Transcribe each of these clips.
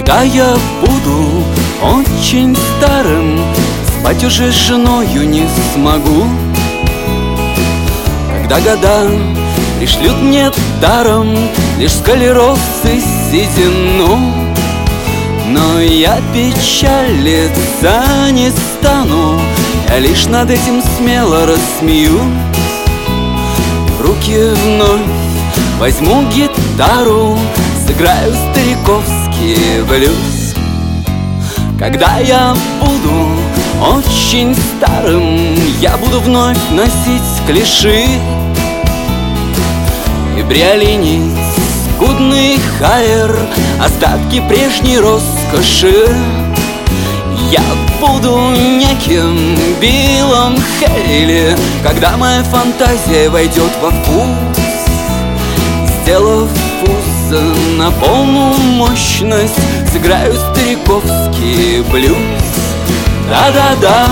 Когда я буду очень старым, спать уже с женою не смогу. Когда года пришлют мне даром лишь склероз и седину, но я печалиться не стану, я лишь над этим смело рассмеюсь. В руки вновь возьму гитару, сыграю стариковский блюз. Когда я буду очень старым, я буду вновь носить клиши и бриолинить скудный хайер, остатки прежней роскоши. Я буду неким Биллом Хейли, когда моя фантазия войдет во вкус, сделав вкус на полную мощность, сыграю стариковский блюз. Да-да-да,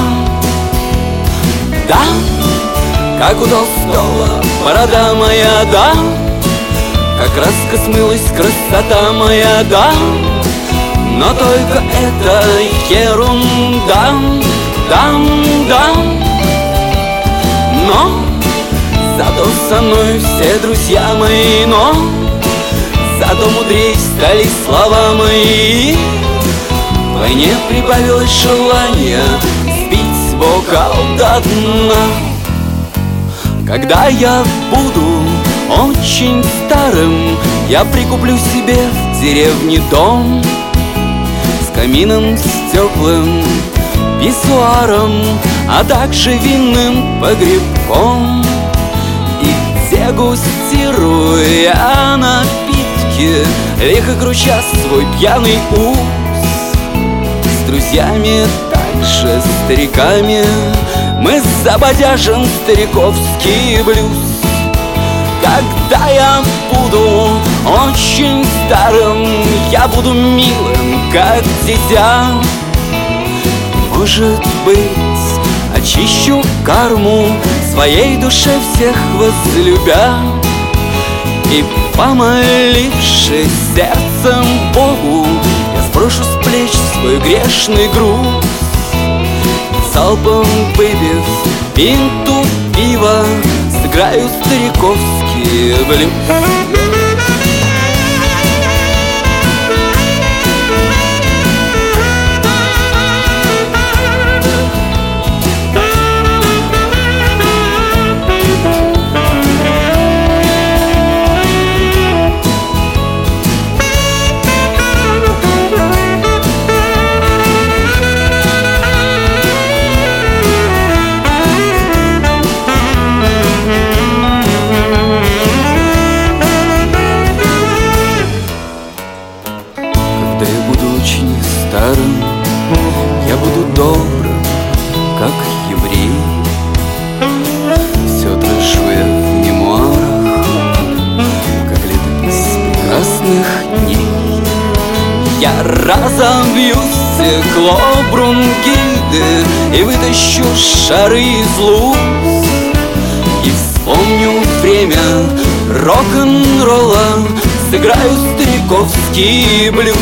да, как у Толстого борода моя, да, как краска смылась красота моя, да, но только это ерунда, да. Но зато со мной все друзья мои, но зато мудрей стали слова мои. Вдвойне прибавилось желание сбить бокал до дна. Когда я буду очень старым, я прикуплю себе в деревне дом с камином, с теплым писсуаром, а также винным погребком. И дегустируя напитки, лихо круча свой пьяный ус, с друзьями, также стариками, мы забодяжим стариковский блюз. Когда я буду очень старым, я буду милым, как дитя. Может быть, очищу карму, своей душе всех возлюбя, и, помолившись сердцем Богу, я сброшу с плеч свой грешный груз. Залпом выпив пинту пива, сыграю стариковский блюз. Старым я буду добрым, как еврей. Все отражу я в мемуарах, как летопись прекрасных дней. Я разобью стекло Брунгильды и вытащу шары из луз, и вспомню время рок-н-ролла, сыграю стариковский блюз.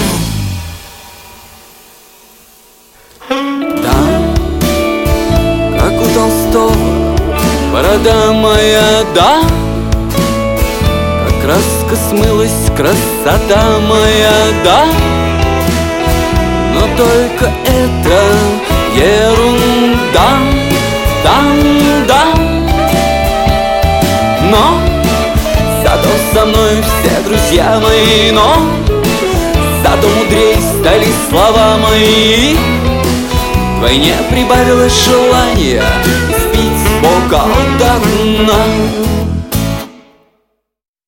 Борода моя, да, как краска смылась красота моя, да, но только это ерунда, да. Но зато со мной все друзья мои, но зато мудрей стали слова мои. Вдвойне прибавилось желание бокал до дна.